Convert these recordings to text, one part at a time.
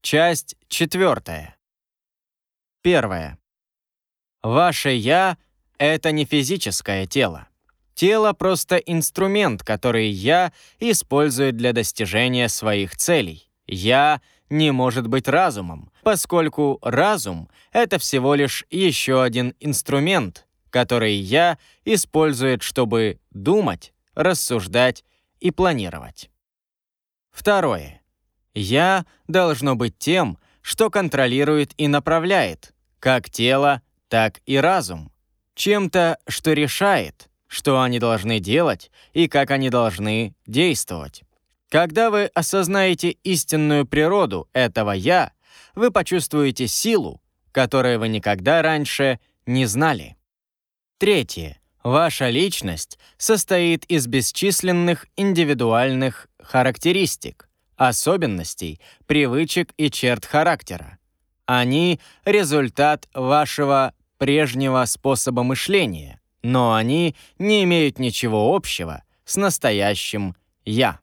Часть 4. 1. Ваше «я» — это не физическое тело. Тело — просто инструмент, который «я» использует для достижения своих целей. «Я» не может быть разумом, поскольку разум — это всего лишь еще один инструмент, который «я» использует, чтобы думать, рассуждать и планировать. 2. «Я» должно быть тем, что контролирует и направляет как тело, так и разум. Чем-то, что решает, что они должны делать и как они должны действовать. Когда вы осознаете истинную природу этого «я», вы почувствуете силу, которую вы никогда раньше не знали. 3. Ваша личность состоит из бесчисленных индивидуальных характеристик, особенностей, привычек и черт характера. Они — результат вашего прежнего способа мышления, но они не имеют ничего общего с настоящим «я».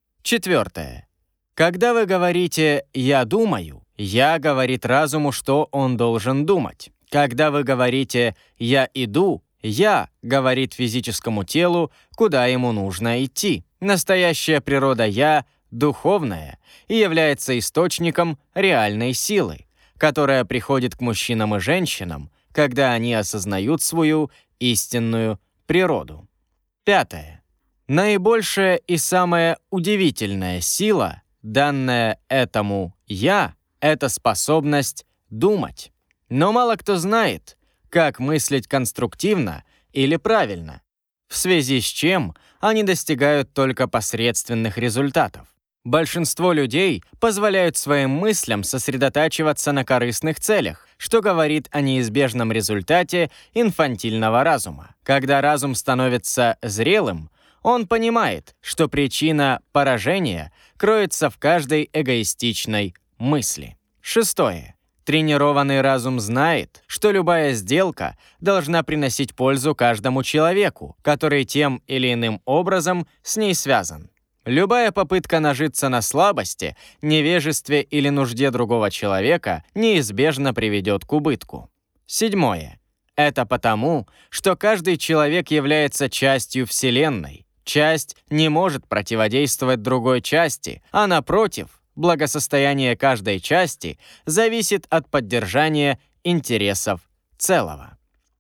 4. Когда вы говорите «я думаю», «я» говорит разуму, что он должен думать. Когда вы говорите «я иду», «я» говорит физическому телу, куда ему нужно идти. Настоящая природа «я» духовная и является источником реальной силы, которая приходит к мужчинам и женщинам, когда они осознают свою истинную природу. 5. Наибольшая и самая удивительная сила, данная этому «я», это способность думать. Но мало кто знает, как мыслить конструктивно или правильно, в связи с чем они достигают только посредственных результатов. Большинство людей позволяют своим мыслям сосредотачиваться на корыстных целях, что говорит о неизбежном результате инфантильного разума. Когда разум становится зрелым, он понимает, что причина поражения кроется в каждой эгоистичной мысли. 6. Тренированный разум знает, что любая сделка должна приносить пользу каждому человеку, который тем или иным образом с ней связан. Любая попытка нажиться на слабости, невежестве или нужде другого человека неизбежно приведет к убытку. 7. Это потому, что каждый человек является частью Вселенной. Часть не может противодействовать другой части, а напротив, благосостояние каждой части зависит от поддержания интересов целого.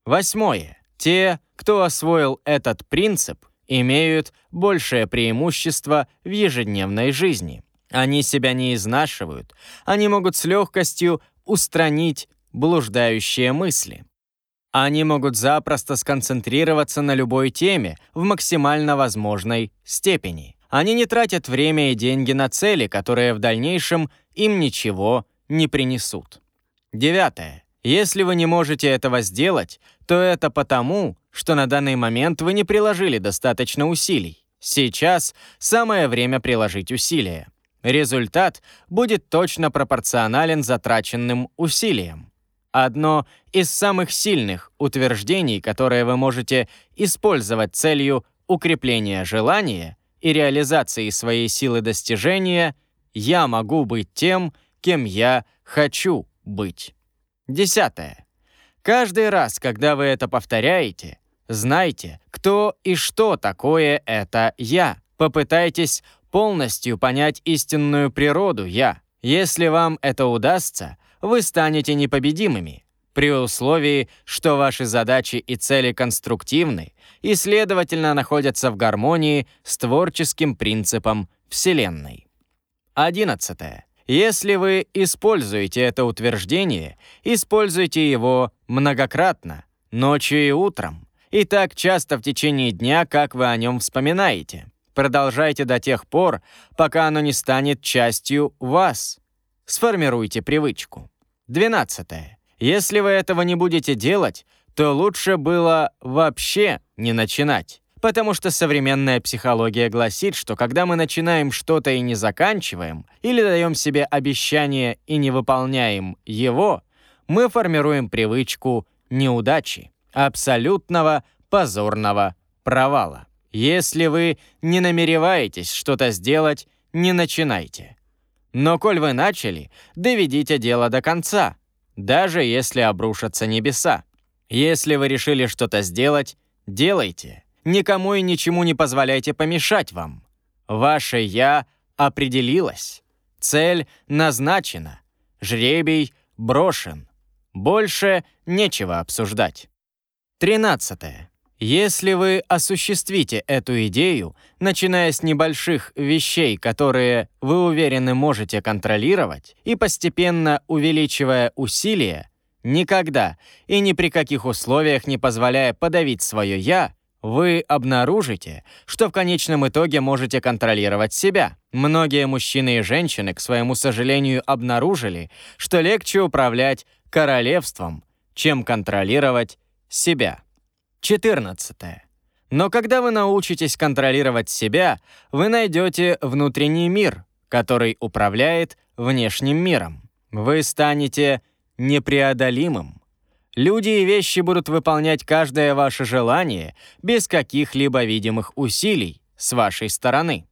8. Те, кто освоил этот принцип, имеют большее преимущество в ежедневной жизни. Они себя не изнашивают, они могут с легкостью устранить блуждающие мысли. Они могут запросто сконцентрироваться на любой теме в максимально возможной степени. Они не тратят время и деньги на цели, которые в дальнейшем им ничего не принесут. 9. Если вы не можете этого сделать, то это потому, что на данный момент вы не приложили достаточно усилий. Сейчас самое время приложить усилия. Результат будет точно пропорционален затраченным усилиям. Одно из самых сильных утверждений, которое вы можете использовать целью укрепления желания и реализации своей силы достижения — «Я могу быть тем, кем я хочу быть». 10. Каждый раз, когда вы это повторяете, знайте, кто и что такое это «я». Попытайтесь полностью понять истинную природу «я». Если вам это удастся, вы станете непобедимыми, при условии, что ваши задачи и цели конструктивны и, следовательно, находятся в гармонии с творческим принципом Вселенной. 11. Если вы используете это утверждение, используйте его многократно, ночью и утром, и так часто в течение дня, как вы о нем вспоминаете. Продолжайте до тех пор, пока оно не станет частью вас. Сформируйте привычку. 12. Если вы этого не будете делать, то лучше было вообще не начинать. Потому что современная психология гласит, что когда мы начинаем что-то и не заканчиваем, или даем себе обещание и не выполняем его, мы формируем привычку неудачи, абсолютного позорного провала. Если вы не намереваетесь что-то сделать, не начинайте. Но коль вы начали, доведите дело до конца, даже если обрушатся небеса. Если вы решили что-то сделать, делайте. Никому и ничему не позволяйте помешать вам. Ваше «я» определилось. Цель назначена. Жребий брошен. Больше нечего обсуждать. 13. Если вы осуществите эту идею, начиная с небольших вещей, которые вы уверены можете контролировать, и постепенно увеличивая усилия, никогда и ни при каких условиях не позволяя подавить свое «я», вы обнаружите, что в конечном итоге можете контролировать себя. Многие мужчины и женщины, к своему сожалению, обнаружили, что легче управлять королевством, чем контролировать себя. 14. Но когда вы научитесь контролировать себя, вы найдете внутренний мир, который управляет внешним миром. Вы станете непреодолимым. Люди и вещи будут выполнять каждое ваше желание без каких-либо видимых усилий с вашей стороны.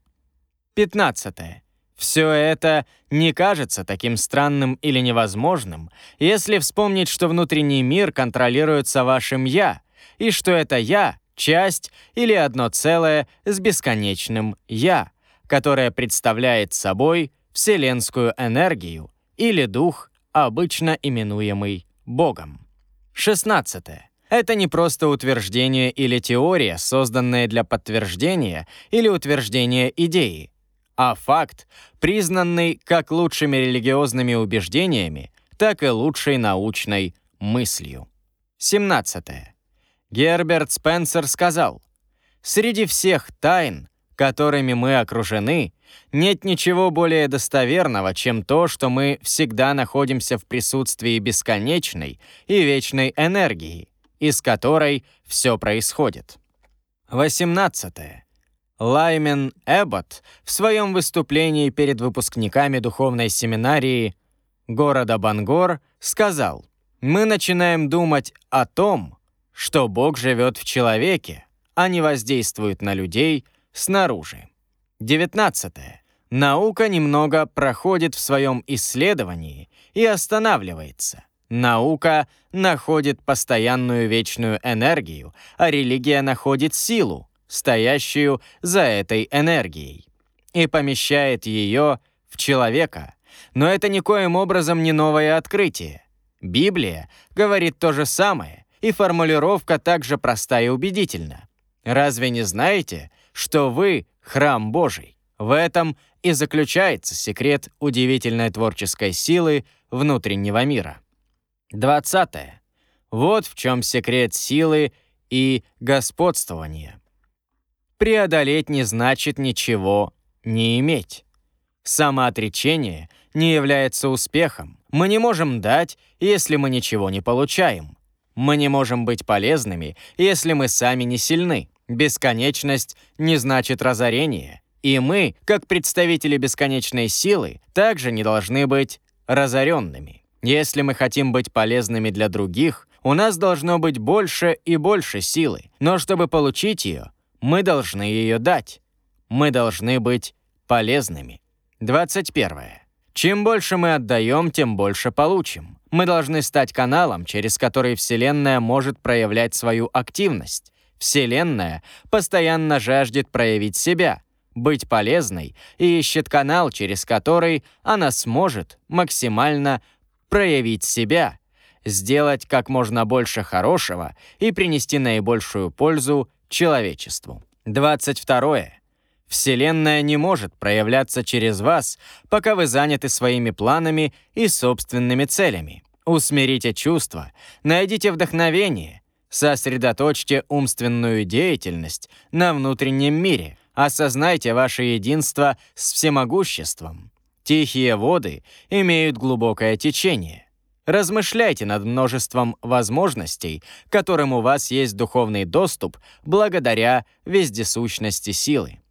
15. Все это не кажется таким странным или невозможным, если вспомнить, что внутренний мир контролируется вашим «я», и что это «я» — часть или одно целое с бесконечным «я», которое представляет собой вселенскую энергию или дух, обычно именуемый Богом. 16. Это не просто утверждение или теория, созданная для подтверждения или утверждения идеи, а факт, признанный как лучшими религиозными убеждениями, так и лучшей научной мыслью. 17. Герберт Спенсер сказал: «Среди всех тайн, которыми мы окружены, нет ничего более достоверного, чем то, что мы всегда находимся в присутствии бесконечной и вечной энергии, из которой все происходит». 18. Лаймен Эбботт в своем выступлении перед выпускниками духовной семинарии города Бангор сказал: «Мы начинаем думать о том, что Бог живет в человеке, а не воздействует на людей снаружи». 19. Наука немного проходит в своем исследовании и останавливается. Наука находит постоянную вечную энергию, а религия находит силу, стоящую за этой энергией, и помещает ее в человека. Но это никоим образом не новое открытие. Библия говорит то же самое, и формулировка также проста и убедительна. Разве не знаете, что вы — храм Божий? В этом и заключается секрет удивительной творческой силы внутреннего мира. 20. Вот в чем секрет силы и господствования. Преодолеть не значит ничего не иметь. Самоотречение не является успехом. Мы не можем дать, если мы ничего не получаем. Мы не можем быть полезными, если мы сами не сильны. Бесконечность не значит разорение. И мы, как представители бесконечной силы, также не должны быть разоренными. Если мы хотим быть полезными для других, у нас должно быть больше и больше силы. Но чтобы получить ее, мы должны ее дать. Мы должны быть полезными. 21. Чем больше мы отдаем, тем больше получим. Мы должны стать каналом, через который Вселенная может проявлять свою активность. Вселенная постоянно жаждет проявить себя, быть полезной и ищет канал, через который она сможет максимально проявить себя, сделать как можно больше хорошего и принести наибольшую пользу человечеству. 22. Вселенная не может проявляться через вас, пока вы заняты своими планами и собственными целями. Усмирите чувства, найдите вдохновение, сосредоточьте умственную деятельность на внутреннем мире, осознайте ваше единство с всемогуществом. Тихие воды имеют глубокое течение. Размышляйте над множеством возможностей, к которым у вас есть духовный доступ благодаря вездесущности силы.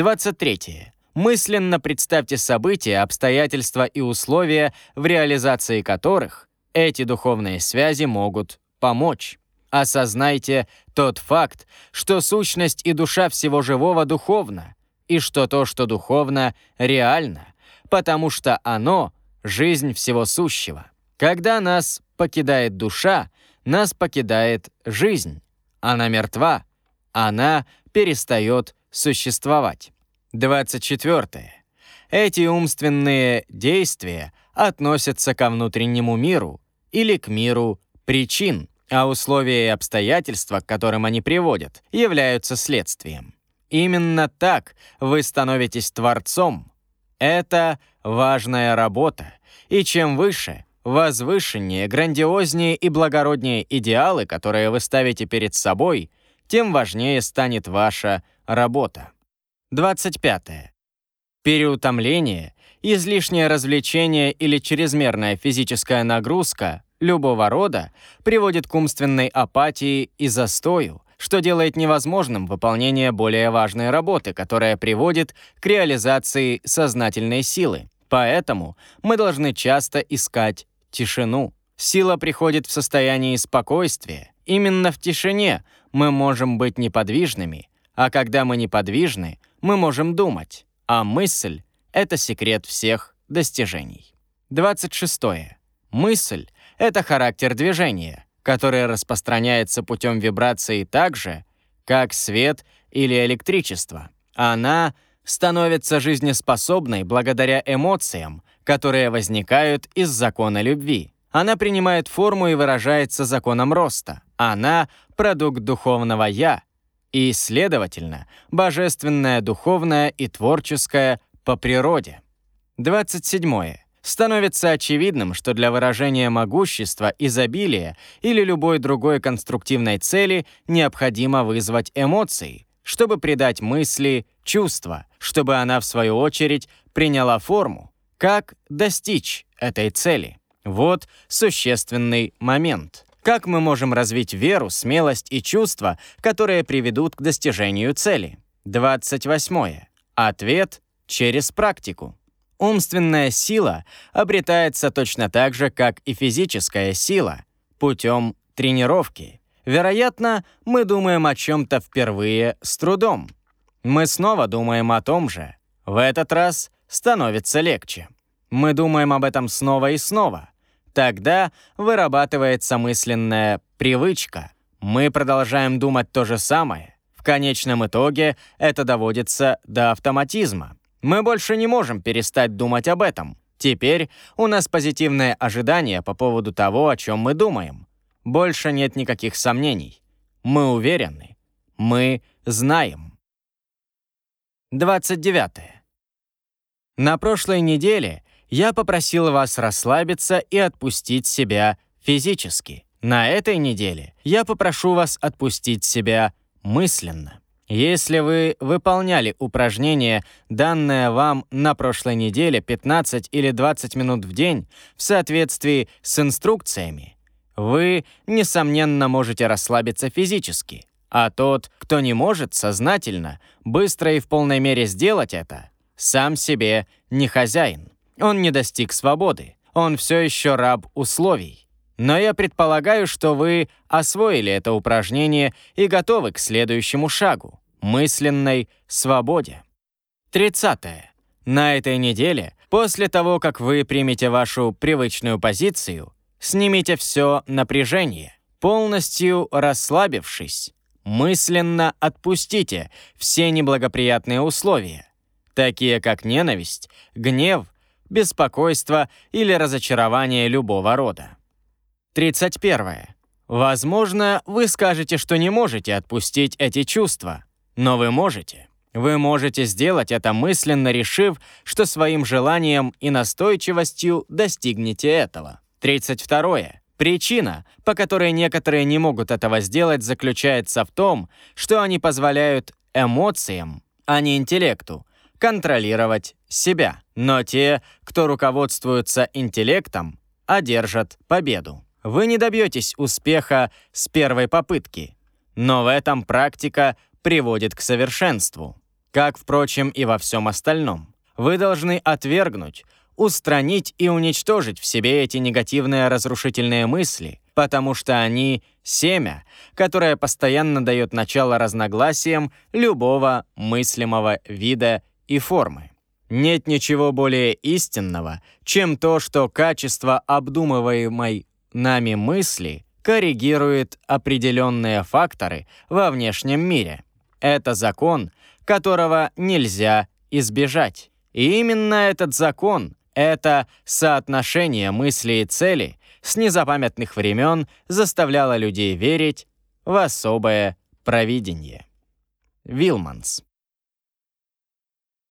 23. Мысленно представьте события, обстоятельства и условия, в реализации которых эти духовные связи могут помочь. Осознайте тот факт, что сущность и душа всего живого духовна, и что то, что духовно, реально. потому что оно — жизнь всего сущего. Когда нас покидает душа, нас покидает жизнь. Она мертва, она перестает существовать. 24. Эти умственные действия относятся ко внутреннему миру или к миру причин, а условия и обстоятельства, к которым они приводят, являются следствием. Именно так вы становитесь творцом. Это важная работа, и чем выше, возвышеннее, грандиознее и благороднее идеалы, которые вы ставите перед собой, тем важнее станет ваша работа. 25. Переутомление, излишнее развлечение или чрезмерная физическая нагрузка любого рода приводит к умственной апатии и застою, что делает невозможным выполнение более важной работы, которая приводит к реализации сознательной силы. Поэтому мы должны часто искать тишину. Сила приходит в состоянии спокойствия. Именно в тишине мы можем быть неподвижными, а когда мы неподвижны, мы можем думать, а мысль — это секрет всех достижений. 26. Мысль — это характер движения, который распространяется путем вибрации так же, как свет или электричество. Она становится жизнеспособной благодаря эмоциям, которые возникают из закона любви. Она принимает форму и выражается законом роста. Она — продукт духовного «я», и, следовательно, божественное, духовное и творческое по природе. 27. Становится очевидным, что для выражения могущества, изобилия или любой другой конструктивной цели необходимо вызвать эмоции, чтобы придать мысли чувства, чтобы она, в свою очередь, приняла форму. Как достичь этой цели? Вот существенный момент. Как мы можем развить веру, смелость и чувства, которые приведут к достижению цели? 28. Ответ через практику. Умственная сила обретается точно так же, как и физическая сила, путем тренировки. Вероятно, мы думаем о чем-то впервые с трудом. Мы снова думаем о том же. В этот раз становится легче. Мы думаем об этом снова и снова. Тогда вырабатывается мысленная привычка. Мы продолжаем думать то же самое. В конечном итоге это доводится до автоматизма. Мы больше не можем перестать думать об этом. Теперь у нас позитивное ожидание по поводу того, о чем мы думаем. Больше нет никаких сомнений. Мы уверены. Мы знаем. 29. На прошлой неделе я попросил вас расслабиться и отпустить себя физически. На этой неделе я попрошу вас отпустить себя мысленно. Если вы выполняли упражнение, данное вам на прошлой неделе 15 или 20 минут в день в соответствии с инструкциями, вы, несомненно, можете расслабиться физически. А тот, кто не может сознательно, быстро и в полной мере сделать это, сам себе не хозяин. Он не достиг свободы. Он все еще раб условий. Но я предполагаю, что вы освоили это упражнение и готовы к следующему шагу — мысленной свободе. 30. На этой неделе, после того, как вы примете вашу привычную позицию, снимите все напряжение. Полностью расслабившись, мысленно отпустите все неблагоприятные условия, такие как ненависть, гнев, беспокойство или разочарование любого рода. 31. Возможно, вы скажете, что не можете отпустить эти чувства, но вы можете. Вы можете сделать это мысленно, решив, что своим желанием и настойчивостью достигнете этого. 32. Причина, по которой некоторые не могут этого сделать, заключается в том, что они позволяют эмоциям, а не интеллекту, контролировать себя. Но те, кто руководствуются интеллектом, одержат победу. Вы не добьетесь успеха с первой попытки, но в этом практика приводит к совершенству. Как, впрочем, и во всем остальном. Вы должны отвергнуть, устранить и уничтожить в себе эти негативные разрушительные мысли, потому что они — семя, которое постоянно дает начало разногласиям любого мыслимого вида и формы. Нет ничего более истинного, чем то, что качество обдумываемой нами мысли коррегирует определенные факторы во внешнем мире. Это закон, которого нельзя избежать. И именно этот закон, это соотношение мысли и цели с незапамятных времен заставляло людей верить в особое провидение. Вилманс.